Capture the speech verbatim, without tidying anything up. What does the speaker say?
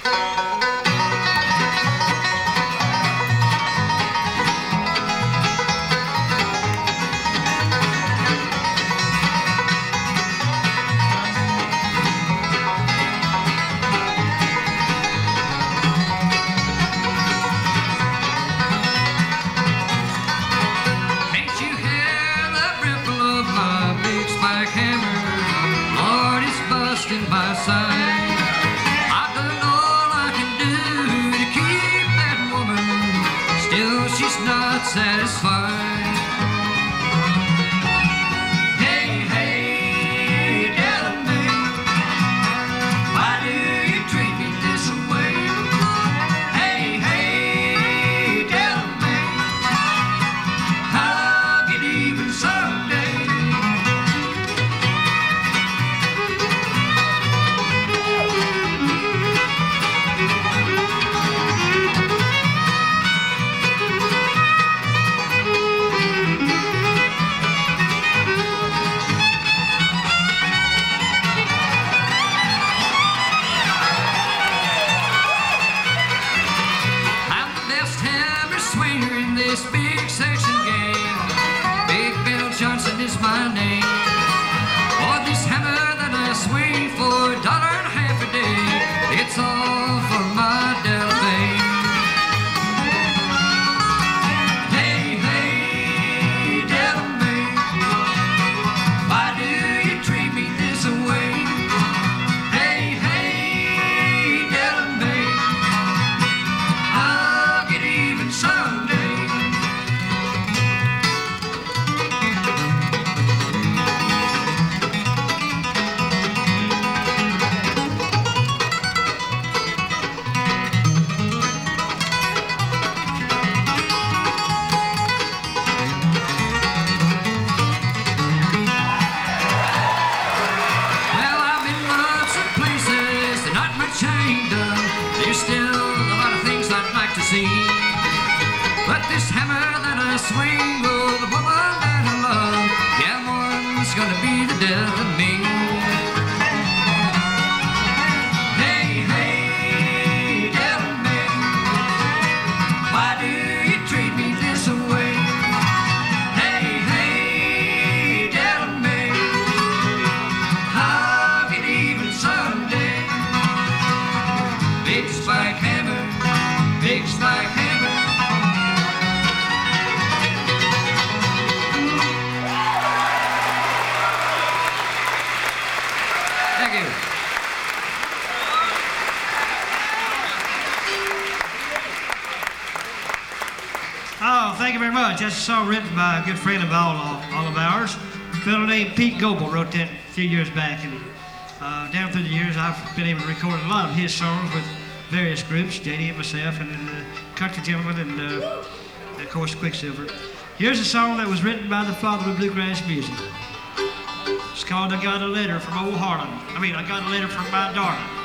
Satisfied. Hey, hey, tell me, why do you treat me this way? Hey, hey, tell me, I'll get even someday. This big section gang, Big Bill Johnson is my name. For this hammer that I swing for a dollar and a half a day, it's all for my Delavan. Hey, hey, Delavan, why do you treat me this way? Hey, hey, Delavan, I'll get even someday. There's still a lot of things I'd like to see, but this hammer that I swing, oh, the woman that I love, yeah, one's gonna be the death of me. Hey, hey, tell me, why do you treat me this way? Hey, hey, tell me, I'll get even someday. Big spike hammer, big spike hammer. Thank you. Oh, thank you very much. That's a song written by a good friend of all, all of ours. A fellow named Pete Goebel wrote that a few years back. And uh, down through the years, I've been able to record a lot of his songs with various groups, J D and myself, and then the Country Gentlemen, and, uh, and of course Quicksilver. Here's a song that was written by the father of bluegrass music. It's called "I Got a Letter from Old Harlan." I mean, I got a letter from my darling.